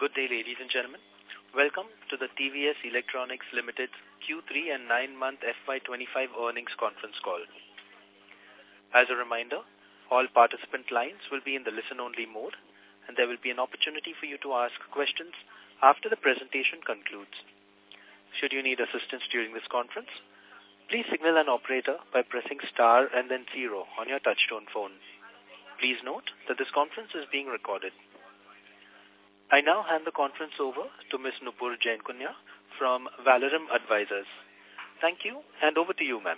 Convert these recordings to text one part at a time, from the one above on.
Good day, ladies and gentlemen. Welcome to the TVS Electronics Limited Q3 and 9-month FY25 earnings conference call. As a reminder, all participant lines will be in the listen-only mode, and there will be an opportunity for you to ask questions after the presentation concludes. Should you need assistance during this conference, please signal an operator by pressing star and then 0 on your touchtone phone. Please note that this conference is being recorded. I now hand the conference over to Ms. Nupur Jain Kunya from Valorem Advisors. Thank you, and over to you, ma'am.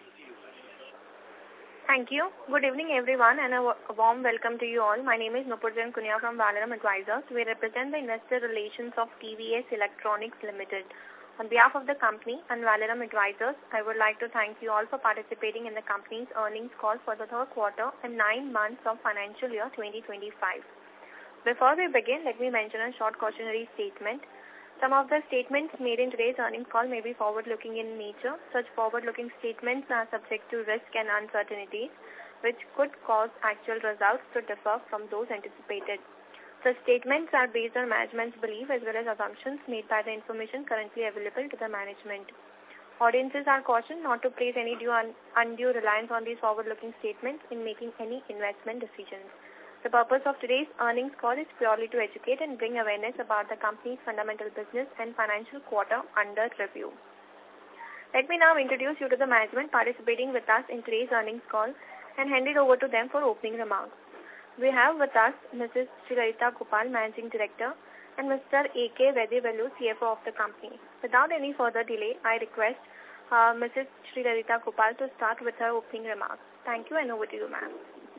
Thank you. Good evening, everyone, and a warm welcome to you all. My name is Nupur Jain Kunya from Valorem Advisors. We represent the investor relations of TVS Electronics Limited. On behalf of the company and Valorem Advisors, I would like to thank you all for participating in the company's earnings call for the third quarter and 9 months of financial year 2025. Before we begin, let me mention a short cautionary statement. Some of the statements made in today's earnings call may be forward-looking in nature. Such forward-looking statements are subject to risk and uncertainties, which could cause actual results to differ from those anticipated. Such statements are based on management's belief as well as assumptions made by the information currently available to the management. Audiences are cautioned not to place any undue reliance on these forward-looking statements in making any investment decisions. The purpose of today's earnings call is purely to educate and bring awareness about the company's fundamental business and financial quarter under review. Let me now introduce you to the management participating with us in today's earnings call and hand it over to them for opening remarks. We have with us Mrs. Srilalita Gopal, Managing Director, and Mr. A.K. Vedivellu, CFO of the company. Without any further delay, I request Mrs. Srilalita Gopal to start with her opening remarks. Thank you, and over to you, ma'am.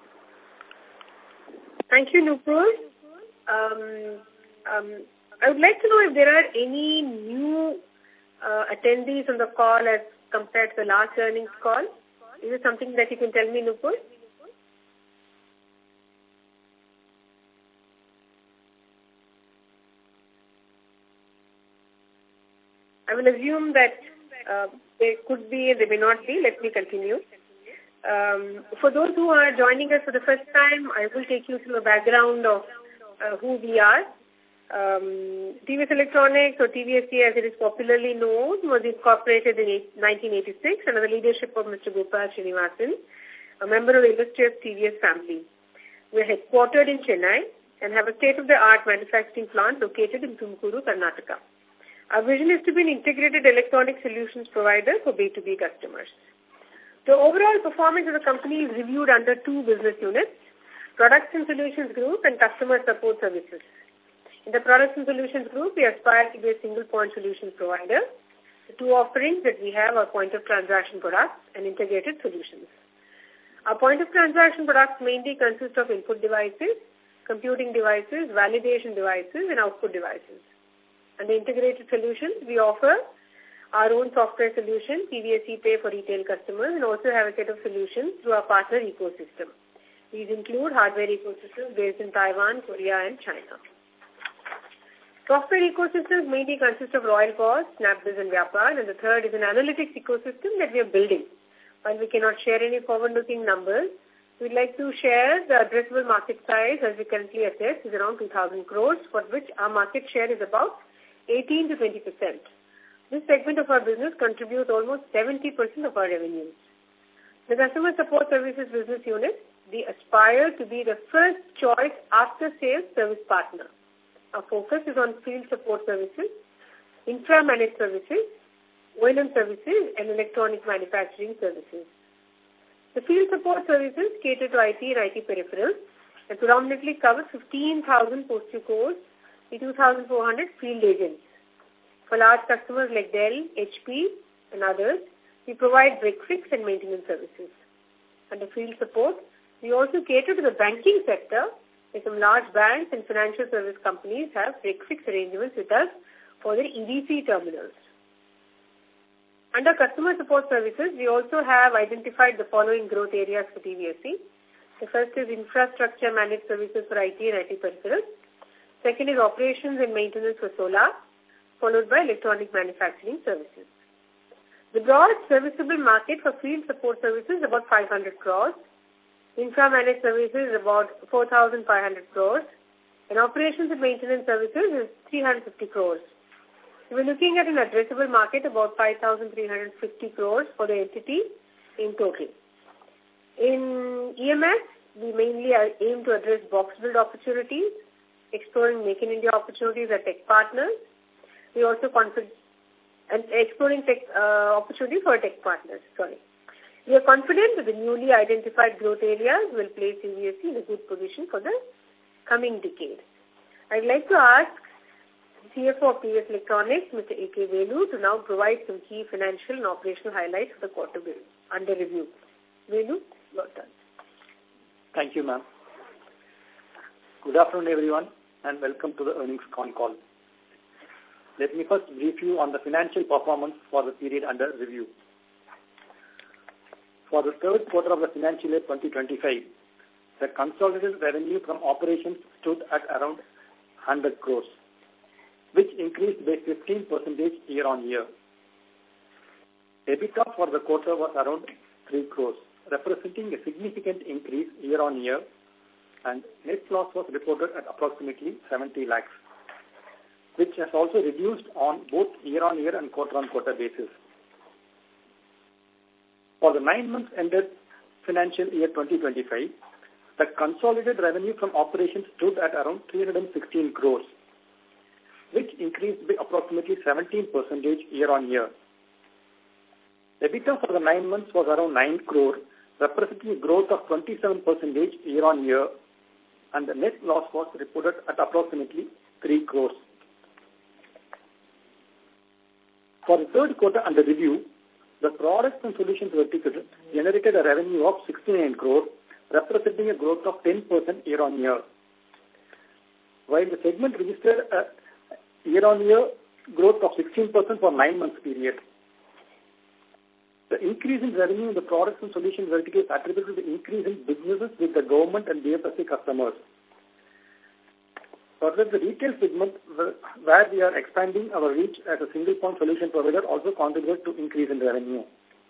Thank you, Nupur. I would like to know if there are any new attendees on the call as compared to the last earnings call. Is it something that you can tell me, Nupur? I will assume that there could be, there may not be. Let me continue. For those who are joining us for the first time, I will take you through a background of who we are. TVS Electronics, or TVSE as it is popularly known, was incorporated in 1986 under the leadership of Mr. Gopal Srinivasan, a member of the illustrious TVS family. We are headquartered in Chennai and have a state-of-the-art manufacturing plant located in Tumkuru, Karnataka. Our vision is to be an integrated electronic solutions provider for B2B customers. The overall performance of the company is reviewed under 2 business units, Products and Solutions Group and Customer Support Services. In the Products and Solutions Group, we aspire to be a single-point solutions provider. The 2 offerings that we have are point-of-transaction products and integrated solutions. Our point-of-transaction products mainly consist of input devices, computing devices, validation devices, and output devices. And the integrated solutions, we offer our own software solution, TVS ePay for retail customers, and also have a set of solutions through our partner ecosystem. These include hardware ecosystems based in Taiwan, Korea, and China. Software ecosystems mainly consist of Royal POS, SnapBiz, and Vyapar, and the third is an analytics ecosystem that we are building. While we cannot share any forward-looking numbers, we'd like to share the addressable market size as we currently assess is around 2,000 crores, for which our market share is about 18 to 20%. This segment of our business contributes almost 70% of our revenues. The Customer Support Services business unit, we aspire to be the first choice after-sales service partner. Our focus is on field support services, infra-managed services, O&M services, and electronic manufacturing services. The field support services cater to IT and IT peripherals and predominantly cover 15,000 postal codes and 2,400 field agents. For large customers like Dell, HP, and others, we provide break-fix and maintenance services. Under field support, we also cater to the banking sector, where some large banks and financial service companies have break-fix arrangements with us for their EDC terminals. Under customer support services, we also have identified the following growth areas for TVSE. The first is infrastructure managed services for IT and IT peripherals. Second is operations and maintenance for solar, followed by electronic manufacturing services. The broad serviceable market for field support services is about 500 crores. Infra-managed services is about 4,500 crores. And operations and maintenance services is 350 crores. We're looking at an addressable market about 5,350 crores for the entity in total. In EMS, we mainly aim to address box build opportunities, exploring Make in India opportunities at tech partners. We also exploring tech opportunities for tech partners. We are confident that the newly identified growth areas will place TVSE in a good position for the coming decade. I'd like to ask CFO of TVS Electronics, Mr. A.K. Velu, to now provide some key financial and operational highlights for the quarter under review. Velu, your turn. Thank you, ma'am. Good afternoon, everyone, and welcome to the earnings con call. Let me first brief you on the financial performance for the period under review. For the third quarter of the financial year 2025, the consolidated revenue from operations stood at around 100 crores, which increased by 15% year-on-year. EBITDA for the quarter was around 3 crores, representing a significant increase year-on-year, and net loss was reported at approximately 70 lakhs, which has also reduced on both year-on-year and quarter-on-quarter basis. For the 9 months ended financial year 2025, the consolidated revenue from operations stood at around 316 crores, which increased by approximately 17% year-on-year. EBITDA for the 9 months was around 9 crore, representing a growth of 27% year-on-year, and the net loss was reported at approximately 3 crores. For the third quarter under review, the products and solutions vertical generated a revenue of 69 crore, representing a growth of 10% year-on-year. While the segment registered a year-on-year growth of 16% for 9 months period. The increase in revenue in the products and solutions vertical is attributed to the increase in businesses with the government and BFSI customers. Further, the retail segment, where we are expanding our reach as a single-point solution provider, also contributed to increase in revenue.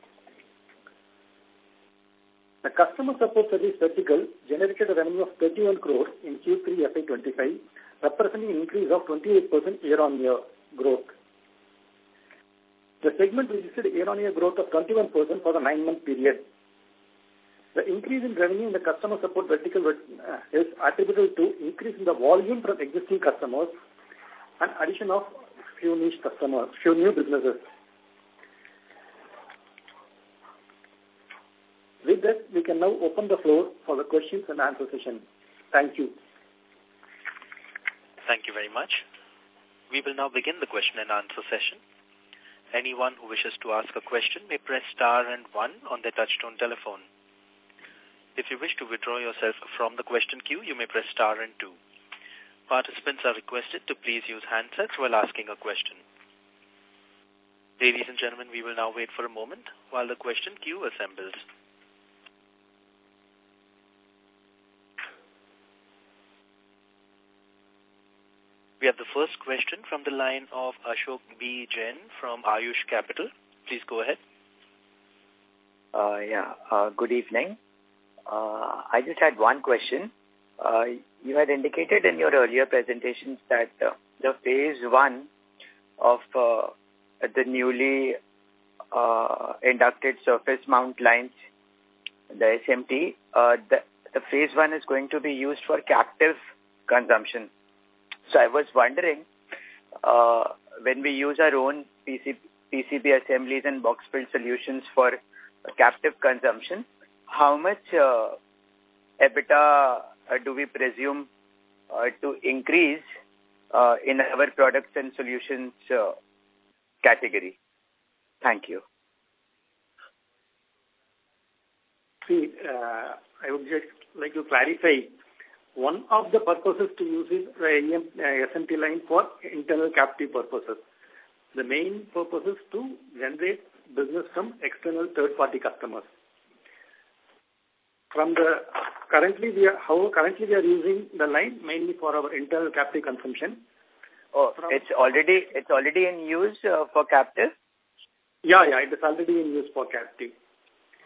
The customer support service vertical generated a revenue of 31 crore in Q3 FY25, representing an increase of 28% year-on-year growth. The segment registered a year-on-year growth of 21% for the 9-month period. The increase in revenue in the customer support vertical is attributable to increase in the volume from existing customers and addition of few niche customers, few new businesses. With that, we can now open the floor for the questions and answer session. Thank you. Thank you very much. We will now begin the question and answer session. Anyone who wishes to ask a question may press star and 1 on their touchtone telephone. If you wish to withdraw yourself from the question queue, you may press star and 2. Participants are requested to please use handsets while asking a question. Ladies and gentlemen, we will now wait for a moment while the question queue assembles. We have the first question from the line of Ashok B. Jain from Ayush Capital. Please go ahead. Good evening. I just had one question. You had indicated in your earlier presentations that the phase 1 of the newly inducted surface mount lines, the SMT, the phase 1 is going to be used for captive consumption. So I was wondering, when we use our own PCB assemblies and box build solutions for captive consumption, how much EBITDA do we presume to increase in our products and solutions category? Thank you. See, I would just like to clarify. One of the purposes to use is the SMT line for internal captive purposes. The main purpose is to generate business from external third-party customers. Currently we are using the line mainly for our internal captive consumption. Oh, it's already in use for captive? Yeah, it is already in use for captive.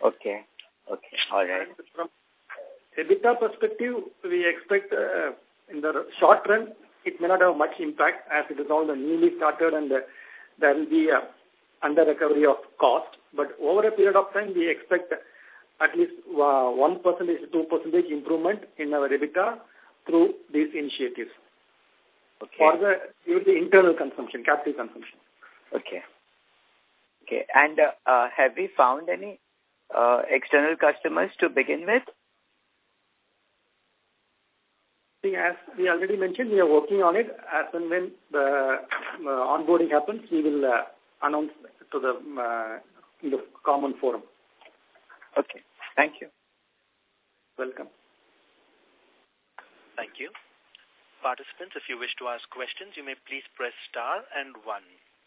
Okay, all right. And from EBITDA perspective, we expect in the short run, it may not have much impact as it is all the newly started and there will be under recovery of cost. But over a period of time, we expect at least 1% to 2% improvement in our EBITDA through these initiatives. Okay. For the internal consumption, capital consumption. Okay. Okay. And have we found any external customers to begin with? As we already mentioned, we are working on it. As and when the onboarding happens, we will announce to the common forum. Okay. Thank you. Welcome. Thank you. Participants, if you wish to ask questions, you may please press star and 1.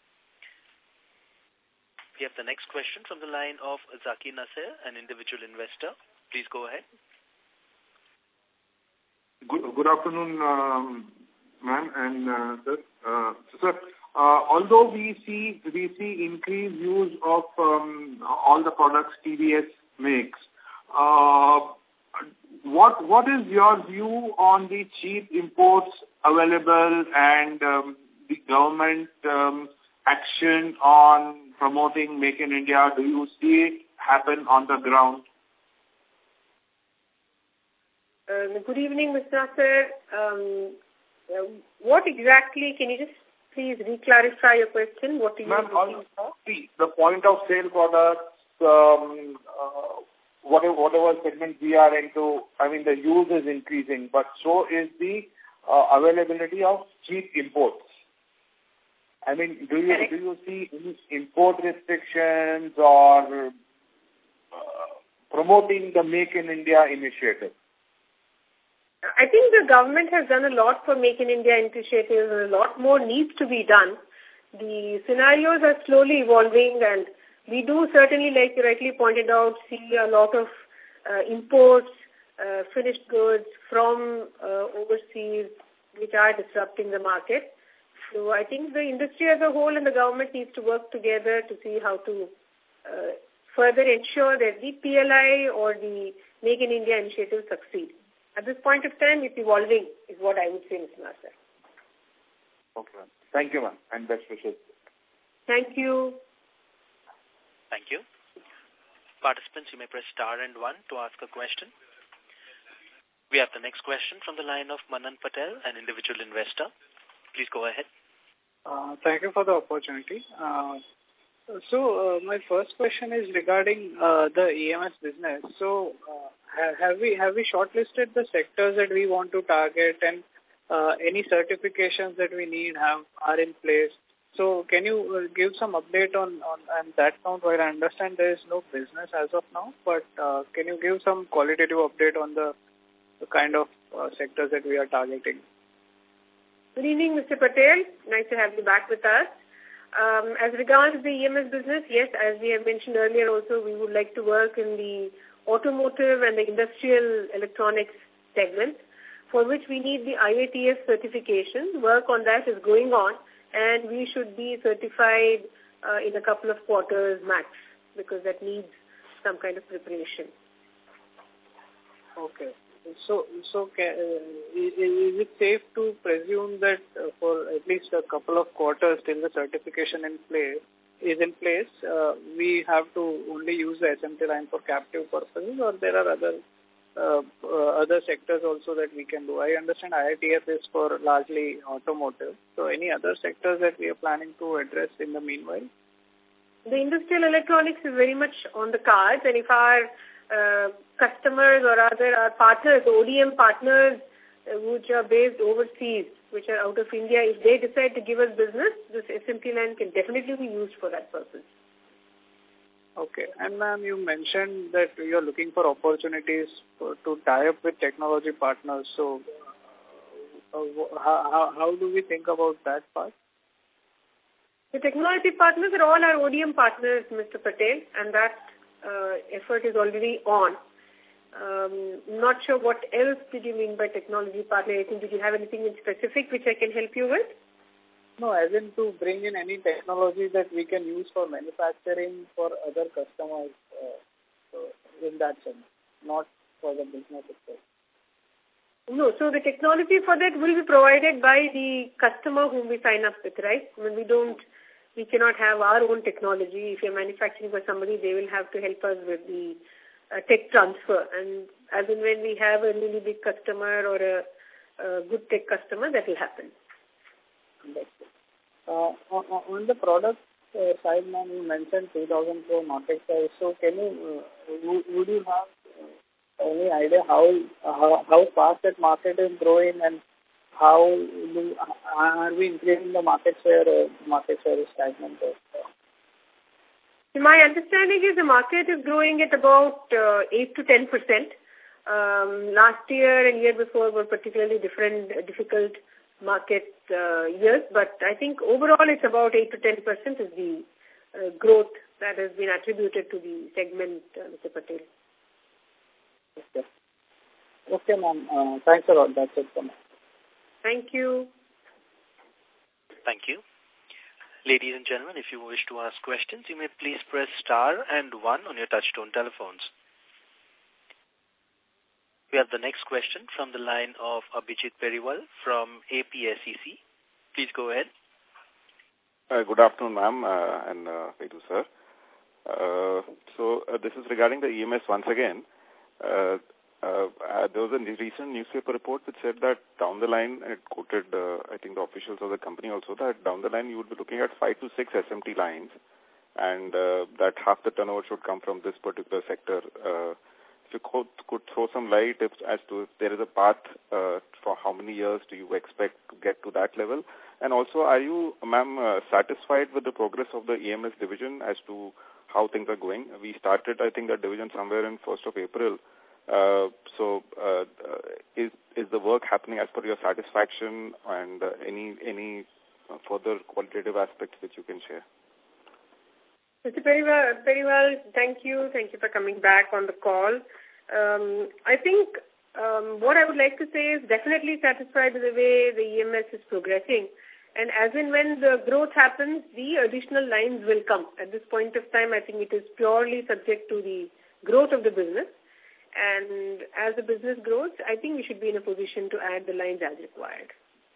We have the next question from the line of Zaki Nasir, an individual investor. Please go ahead. Good afternoon, ma'am and sir. Sir, although we see increased use of all the products TVS makes, what is your view on the cheap imports available and the government action on promoting Make in India? Do you see it happen on the ground? Good evening, Mr. Nasir. What exactly, can you just please re-clarify your question? What are you looking for? The point of sale products, whatever segment we are into, I mean, the use is increasing, but so is the availability of cheap imports. I mean, do you see any import restrictions or promoting the Make in India initiative? I think the government has done a lot for Make in India initiatives and a lot more needs to be done. The scenarios are slowly evolving and we do certainly, like you rightly pointed out, see a lot of imports, finished goods from overseas which are disrupting the market. So I think the industry as a whole and the government needs to work together to see how to further ensure that the PLI or the Make in India initiative succeed. At this point of time, it's evolving, is what I would say, Mr. Nasir. Okay. Thank you, ma'am, and best wishes. Thank you. Thank you. Participants, you may press star and 1 to ask a question. We have the next question from the line of Manan Patel, an individual investor. Please go ahead. Thank you for the opportunity. So my first question is regarding the EMS business. So have we shortlisted the sectors that we want to target and any certifications that we need are in place? So can you give some update on that count? While I understand there is no business as of now, but can you give some qualitative update on the kind of sectors that we are targeting? Good evening, Mr. Patel. Nice to have you back with us. As regards the EMS business, yes, as we have mentioned earlier also, we would like to work in the automotive and the industrial electronics segment, for which we need the IATF certification. Work on that is going on, and we should be certified in a couple of quarters max, because that needs some kind of preparation. Okay. So is it safe to presume that for at least a couple of quarters till the certification is in place, we have to only use the SMT line for captive purposes, or there are other sectors also that we can do? I understand IITF is for largely automotive. So any other sectors that we are planning to address in the meanwhile? The industrial electronics is very much on the cards, and if our customers or other our partners, ODM partners which are based overseas, which are out of India, if they decide to give us business, this SMT line can definitely be used for that purpose. Okay. And ma'am, you mentioned that you are looking for opportunities to tie up with technology partners. So how do we think about that part? The technology partners are all our ODM partners, Mr. Patel, and that effort is already on. Not sure what else did you mean by technology partner. I think, did you have anything in specific which I can help you with? No, as in to bring in any technology that we can use for manufacturing for other customers, in that sense, not for the business itself. No, so the technology for that will be provided by the customer whom we sign up with, right? I mean, we cannot have our own technology. If you're manufacturing for somebody, they will have to help us with the tech transfer. And as and when we have a really big customer or a good tech customer, that will happen. On the product side, ma'am, you mentioned 2,000 crore market size. So can you, would you have any idea how fast that market is growing and how are we increasing the market share or market share is stagnant? My understanding is the market is growing at about 8 to 10%. Last year and year before were particularly difficult market years, but I think overall it's about 8 to 10% is the growth that has been attributed to the segment, Mr. Patel. Okay, ma'am. Thanks a lot. That's it for me. Thank you. Thank you. Ladies and gentlemen, if you wish to ask questions, you may please press star and 1 on your touchtone telephones. We have the next question from the line of Abhijit Periwal from APSEC. Please go ahead. Good afternoon, ma'am, and Vedu, sir. So this is regarding the EMS once again. There was a recent newspaper report which said that down the line, it quoted, I think the officials of the company also, that down the line you would be looking at 5 to 6 SMT lines and that half the turnover should come from this particular sector. If you could throw some light as to if there is a path for how many years do you expect to get to that level? And also, are you, ma'am, satisfied with the progress of the EMS division as to how things are going? We started, I think, that division somewhere in 1st of April. So is the work happening as per your satisfaction, and any further qualitative aspects which you can share? Mr. Periwal, thank you. Thank you for coming back on the call. I think what I would like to say is definitely satisfied with the way the EMS is progressing. And as and when the growth happens, the additional lines will come. At this point of time, I think it is purely subject to the growth of the business. And as the business grows, I think we should be in a position to add the lines as required.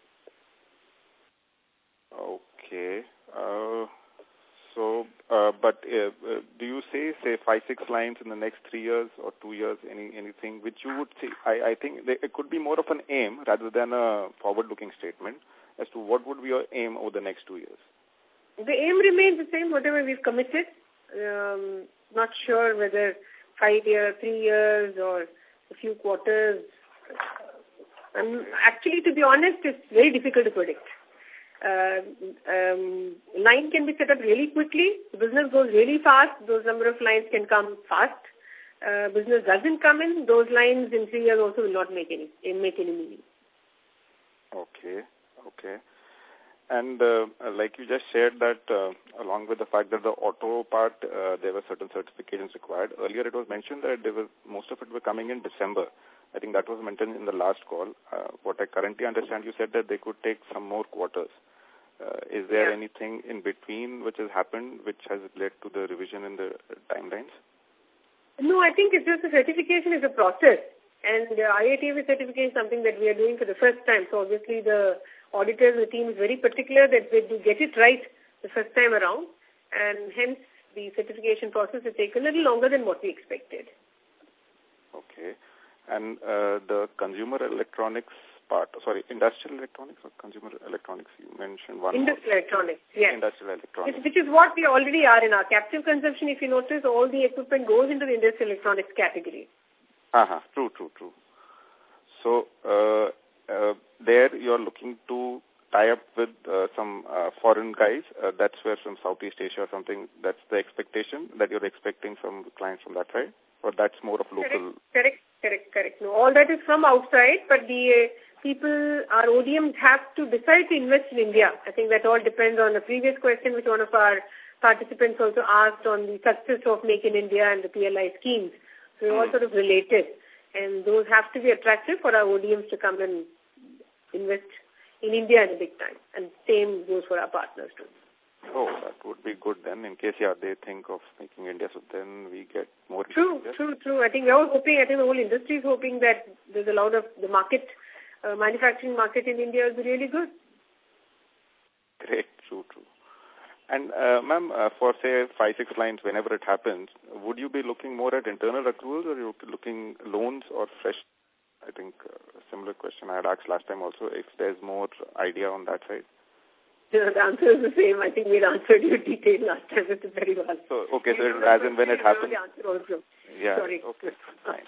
Okay. But do you say 5, 6 lines in the next 3 years or 2 years, anything which you would say? I think it could be more of an aim rather than a forward-looking statement as to what would be your aim over the next 2 years. The aim remains the same, whatever we've committed. Not sure whether 5 years, 3 years, or a few quarters. Actually, to be honest, it's very difficult to predict. Line can be set up really quickly. The business goes really fast. Those number of lines can come fast. Business doesn't come in. Those lines in 3 years also will not make any meaning. Okay. And like you just shared that along with the fact that the auto part, there were certain certifications required. Earlier it was mentioned that most of it were coming in December. I think that was mentioned in the last call. What I currently understand, you said that they could take some more quarters. Is there anything in between which has happened which has led to the revision in the timelines? No, I think it's just the certification is a process. And the IATF certification is something that we are doing for the first time. So obviously the auditors, the team is very particular that they do get it right the first time around. And hence the certification process has taken a little longer than what we expected. Okay. And the consumer electronics part, industrial electronics or consumer electronics, you mentioned one. Industrial electronics, yes. Industrial electronics. Which is what we already are in our captive consumption. If you notice, all the equipment goes into the industrial electronics category. True. So, there you're looking to tie up with some foreign guys. That's where from Southeast Asia or something, that's the expectation that you're expecting some clients from that side? Or that's more of local? Correct. No, all that is from outside, but the people, our ODMs have to decide to invest in India. I think that all depends on the previous question which one of our participants also asked on the success of Make in India and the PLI schemes. So they're all sort of related. And those have to be attractive for our ODMs to come and invest in India in a big time. And same goes for our partners too. Oh, that would be good then, in case, they think of making India, so then we get more. True. I think we're all hoping, I think the whole industry is hoping that there's a lot of, the market manufacturing market in India will be really good. Great, true. And, ma'am, for, say, 5-6 lines, whenever it happens, would you be looking more at internal accruals or you looking loans or fresh? I think a similar question I had asked last time also, if there's more idea on that side. The answer is the same. I think we answered you in detail last time. It's very well. So, okay, so as in when it happens. The answer also. Yeah, sorry. Okay, fine.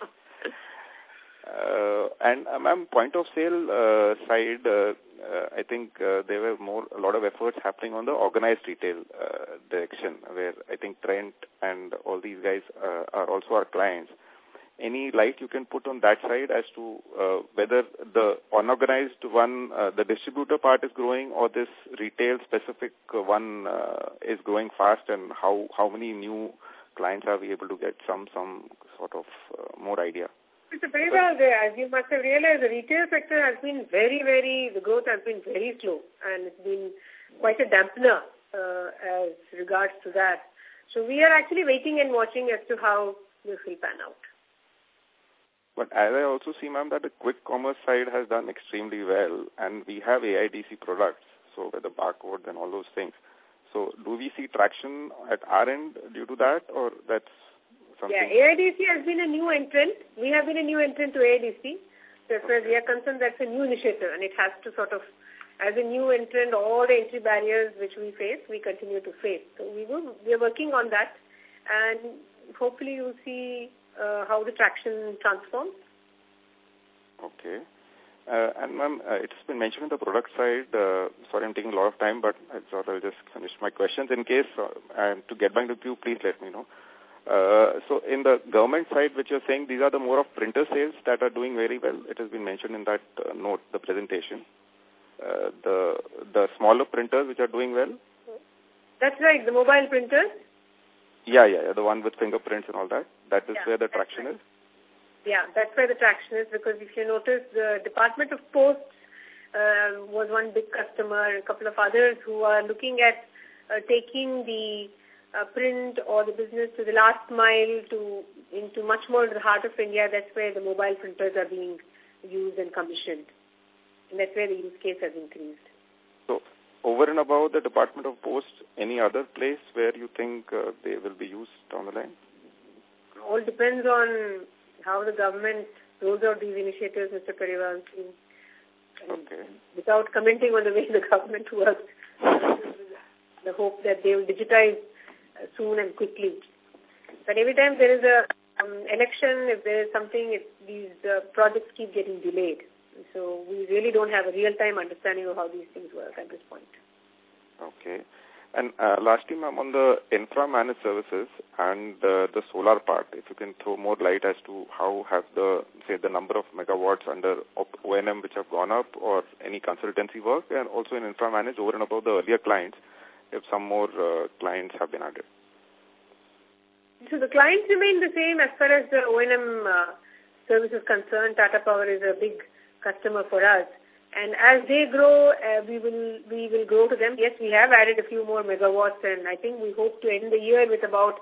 And, ma'am, point of sale side, I think there were a lot of efforts happening on the organized retail direction, where I think Trent and all these guys are also our clients. Any light you can put on that side as to whether the unorganized one, the distributor part is growing, or this retail specific one is growing fast, and how many new clients are we able to get? Some sort of more idea. It's very well there. As you must have realized, the retail sector has been the growth has been very slow, and it's been quite a dampener as regards to that. So we are actually waiting and watching as to how this will pan out. But as I also see, ma'am, that the quick commerce side has done extremely well, and we have AIDC products, so with the barcodes and all those things. So do we see traction at our end due to that, or that's something? Yeah, AIDC has been a new entrant. We have been a new entrant to AIDC. So as far as we are concerned, that's a new initiative, and it has to sort of, as a new entrant, all the entry barriers which we face, we continue to face. So we are working on that, and hopefully you'll see how the traction transforms. Okay. And ma'am, it's been mentioned on the product side. Sorry, I'm taking a lot of time, but I thought I'll just finish my questions. In case to get back to you, please let me know. So in the government side, which you're saying, these are the more of printer sales that are doing very well. It has been mentioned in that note, the presentation. The smaller printers which are doing well. That's right, the mobile printers. Yeah, the one with fingerprints and all that. That is where the traction is? Yeah, that's where the traction is, because if you notice, the Department of Posts was one big customer, a couple of others who are looking at taking the print or the business to the last mile into much more to the heart of India. That's where the mobile printers are being used and commissioned. And that's where the use case has increased. So, over and above the Department of Post, any other place where you think they will be used down the line? All depends on how the government rolls out these initiatives, Mr. Pariwal. Okay. Without commenting on the way the government works, the hope that they will digitize soon and quickly. But every time there is a election, if there is something, these projects keep getting delayed. So we really don't have a real-time understanding of how these things work at this point. Okay. And lastly, ma'am, on the infra managed services and the solar part, if you can throw more light as to how have the number of megawatts under O&M which have gone up, or any consultancy work, and also in infra managed over and above the earlier clients, if some more clients have been added. So the clients remain the same as far as the O&M service is concerned. Tata Power is a big customer for us. And as they grow, we will grow to them. Yes, we have added a few more megawatts, and I think we hope to end the year with about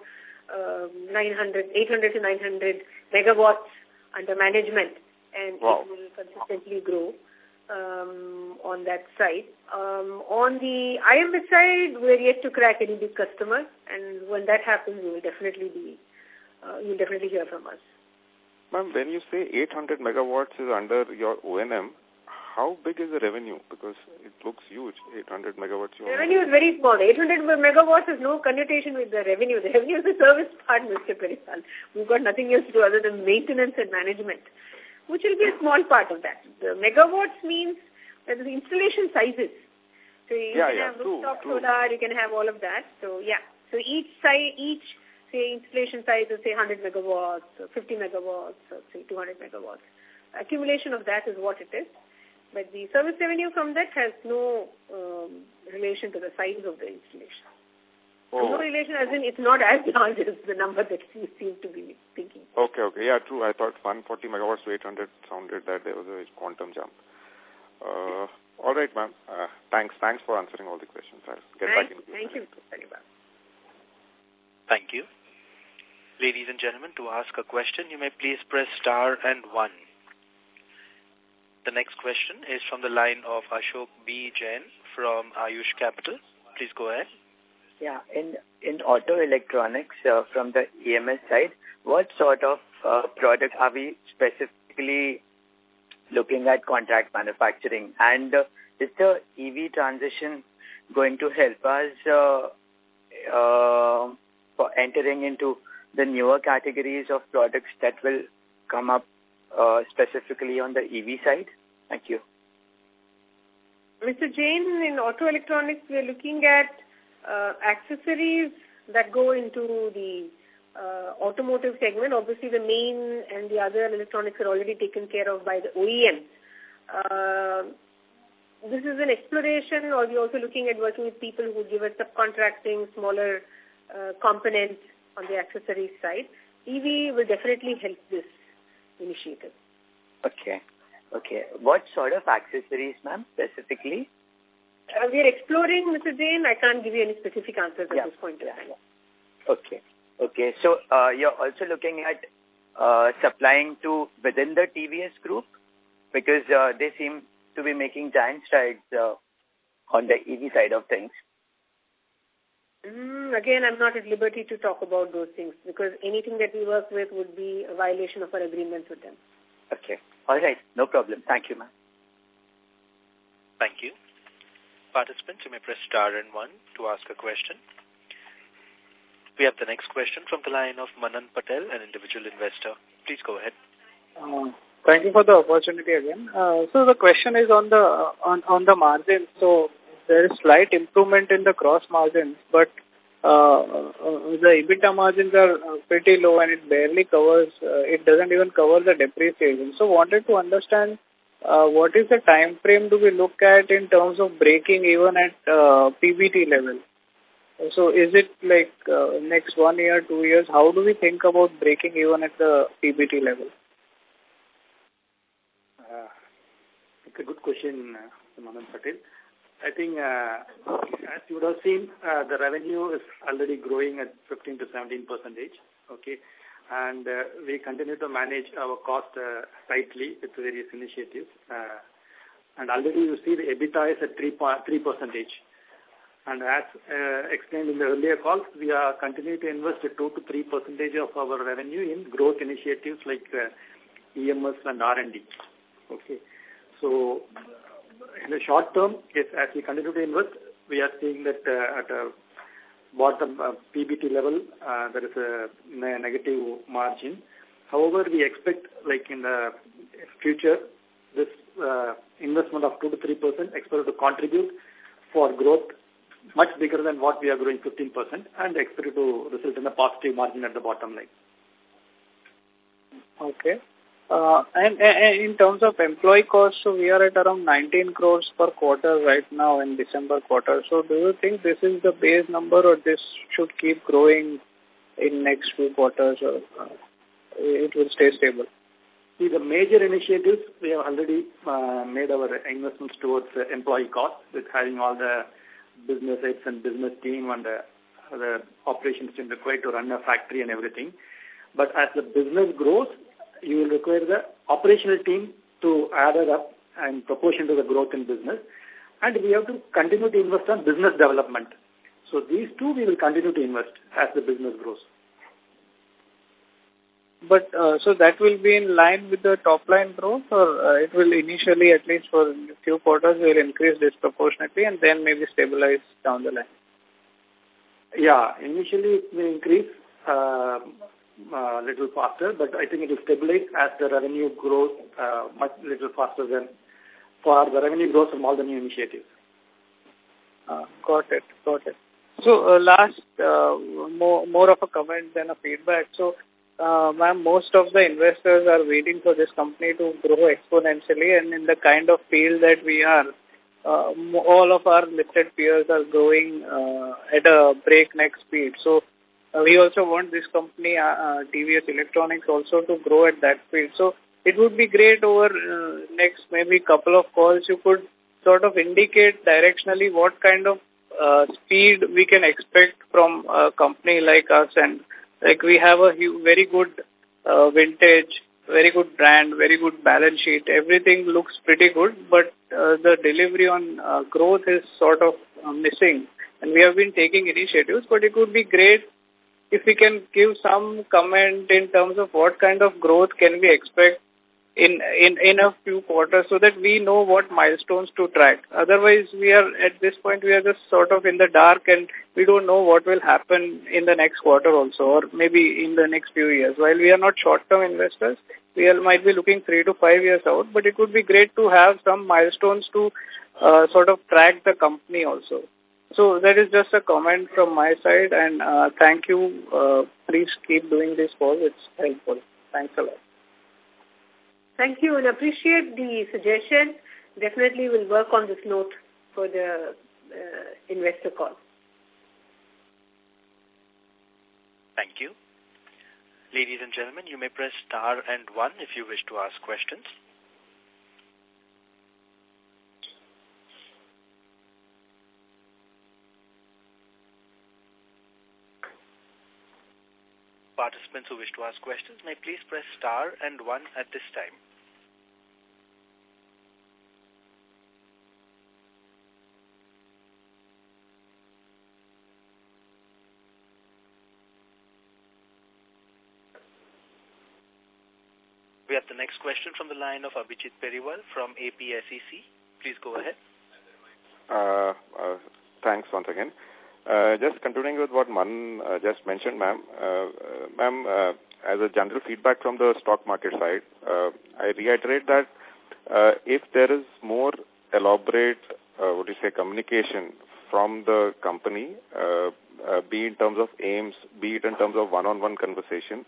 800 to 900 megawatts under management, and wow. It will consistently grow on that side. On the IMS side, we're yet to crack any big customer, and when that happens, you will definitely hear from us. Ma'am, when you say 800 megawatts is under your O&M, how big is the revenue? Because it looks huge, 800 megawatts. The revenue is very small. 800 megawatts has no connotation with the revenue. The revenue is the service part, Mr. Pariwal. We've got nothing else to do other than maintenance and management, which will be a small part of that. The megawatts means that the installation sizes. So you can have rooftop solar, you can have all of that. So so each say installation size is say 100 megawatts, or 50 megawatts, or say 200 megawatts. Accumulation of that is what it is. But the service revenue from that has no relation to the size of the installation. No relation as in it's not as large as the number that you seem to be thinking. Okay. Yeah, true. I thought 140 megawatts to 800 sounded that there was a quantum jump. All right, ma'am. Thanks for answering all the questions. I'll get back in. Thank you very much. Thank you. Ladies and gentlemen, to ask a question, you may please press star and 1. The next question is from the line of Ashok B. Jain from Ayush Capital. Please go ahead. Yeah, in auto electronics from the EMS side, what sort of product are we specifically looking at contract manufacturing? And is the EV transition going to help us for entering into the newer categories of products that will come up specifically on the EV side? Thank you. Mr. Jain, in auto electronics, we are looking at accessories that go into the automotive segment. Obviously, the main and the other electronics are already taken care of by the OEM. This is an exploration, or we're also looking at working with people who give us subcontracting, smaller components on the accessories side. EV will definitely help this initiative. Okay. What sort of accessories, ma'am, specifically? We are exploring, Mr. Jain. I can't give you any specific answers at this point in time. Okay. So you're also looking at supplying to within the TVS group, because they seem to be making giant strides on the EV side of things. Again, I'm not at liberty to talk about those things, because anything that we work with would be a violation of our agreements with them. Okay. All right. No problem. Thank you, ma'am. Thank you. Participants, you may press star and 1 to ask a question. We have the next question from the line of Manan Patel, an individual investor. Please go ahead. Thank you for the opportunity again. So the question is on the margin. So there is slight improvement in the gross margins, but the EBITDA margins are pretty low, and it barely covers, it doesn't even cover the depreciation. So wanted to understand what is the time frame do we look at in terms of breaking even at PBT level? So is it like next 1 year, 2 years? How do we think about breaking even at the PBT level? It's a good question, Manan Patel. I think, as you would have seen, the revenue is already growing at 15 to 17%. Okay, and we continue to manage our cost tightly with various initiatives. And already you see the EBITDA is at 3%. And as explained in the earlier calls, we are continuing to invest 2 to 3% of our revenue in growth initiatives like EMS and R&D. Okay, so in the short term, yes, as we continue to invest, we are seeing that at a bottom PBT level, there is a negative margin. However, we expect, like in the future, this investment of 2 to 3% expected to contribute for growth much bigger than what we are growing 15%, and expected to result in a positive margin at the bottom line. Okay. And in terms of employee costs, so we are at around 19 crores per quarter right now in December quarter. So do you think this is the base number, or this should keep growing in next few quarters, or it will stay stable? See, the major initiatives, we have already made our investments towards employee costs, with having all the business heads and business team and the operations team required to run a factory and everything. But as the business grows, you will require the operational team to add it up in proportion to the growth in business. And we have to continue to invest on business development. So these two we will continue to invest as the business grows. But so that will be in line with the top line growth, or it will initially, at least for a few quarters, will increase disproportionately and then maybe stabilize down the line? Yeah, initially it may increase a little faster, but I think it will stabilize as the revenue grows much little faster than for the revenue growth from all the new initiatives. Got it. So last, more of a comment than a feedback. So, ma'am, most of the investors are waiting for this company to grow exponentially, and in the kind of field that we are, all of our listed peers are growing at a breakneck speed. So we also want this company, TVS Electronics, also to grow at that speed. So it would be great over next maybe couple of calls, you could sort of indicate directionally what kind of speed we can expect from a company like us. And like we have a very good vintage, very good brand, very good balance sheet. Everything looks pretty good, but the delivery on growth is sort of missing. And we have been taking initiatives, but it would be great if we can give some comment in terms of what kind of growth can we expect in a few quarters, so that we know what milestones to track. Otherwise, we are at this point, we are just sort of in the dark and we don't know what will happen in the next quarter also, or maybe in the next few years. While we are not short-term investors, we might be looking 3 to 5 years out, but it would be great to have some milestones to sort of track the company also. So that is just a comment from my side, and thank you. Please keep doing this call. It's helpful. Thanks a lot. Thank you, and appreciate the suggestion. Definitely will work on this note for the investor call. Thank you. Ladies and gentlemen, you may press star and 1 if you wish to ask questions. Participants who wish to ask questions may please press star and 1 at this time. We have the next question from the line of Abhijit Periwal from APSEC. Please go ahead. Thanks once again. Just continuing with what Man just mentioned, ma'am. Ma'am, as a general feedback from the stock market side, I reiterate that if there is more elaborate, communication from the company, be in terms of aims, be it in terms of one-on-one conversation,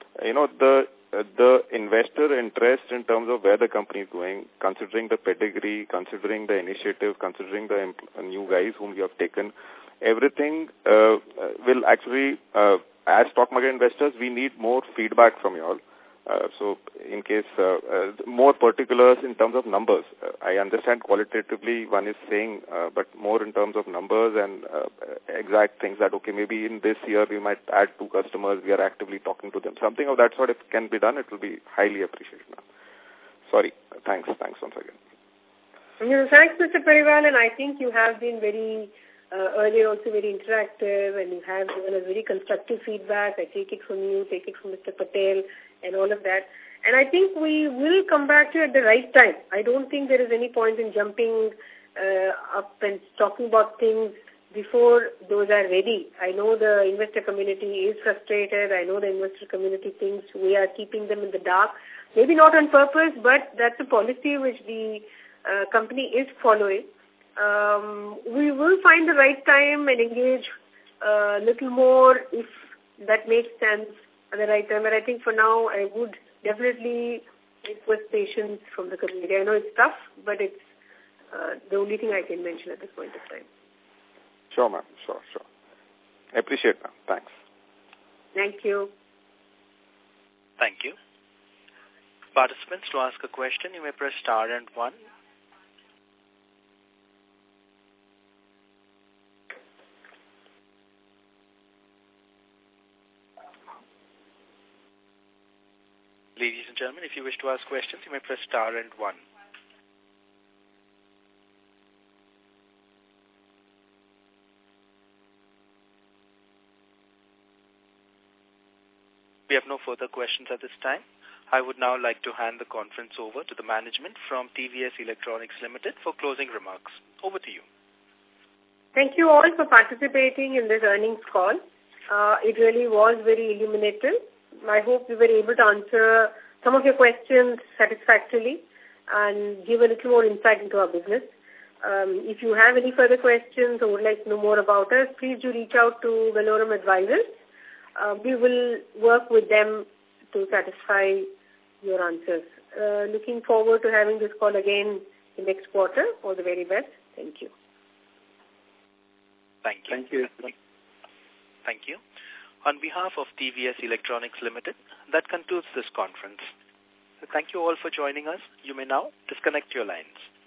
the investor interest in terms of where the company is going, considering the pedigree, considering the initiative, considering the new guys whom you have taken, everything will actually, as stock market investors, we need more feedback from you all. So in case more particulars in terms of numbers, I understand qualitatively one is saying, but more in terms of numbers and exact things that, okay, maybe in this year we might add 2 customers, we are actively talking to them. Something of that sort, if can be done, it will be highly appreciated. Sorry. Thanks once again. Thanks, Mr. Periwal, and I think you have been very, earlier also very interactive, and you have given us very constructive feedback. I take it from you, take it from Mr. Patel, and all of that. And I think we will come back to you at the right time. I don't think there is any point in jumping up and talking about things before those are ready. I know the investor community is frustrated. I know the investor community thinks we are keeping them in the dark. Maybe not on purpose, but that's a policy which the company is following. We will find the right time and engage a little more if that makes sense at the right time. But I think for now, I would definitely request patience from the community. I know it's tough, but it's the only thing I can mention at this point of time. Sure, ma'am. Sure. I appreciate that. Thanks. Thank you. Thank you. Participants, to ask a question, you may press star and 1. Ladies and gentlemen, if you wish to ask questions, you may press star and 1. We have no further questions at this time. I would now like to hand the conference over to the management from TVS Electronics Limited for closing remarks. Over to you. Thank you all for participating in this earnings call. It really was very illuminative. I hope we were able to answer some of your questions satisfactorily and give a little more insight into our business. If you have any further questions or would like to know more about us, please do reach out to Velorum Advisors. We will work with them to satisfy your answers. Looking forward to having this call again in next quarter. All the very best. Thank you. Thank you. Thank you. On behalf of TVS Electronics Limited, that concludes this conference. Thank you all for joining us. You may now disconnect your lines.